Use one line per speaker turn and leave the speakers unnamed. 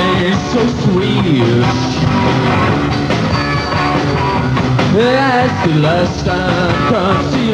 taste so sweet. As the last time comes to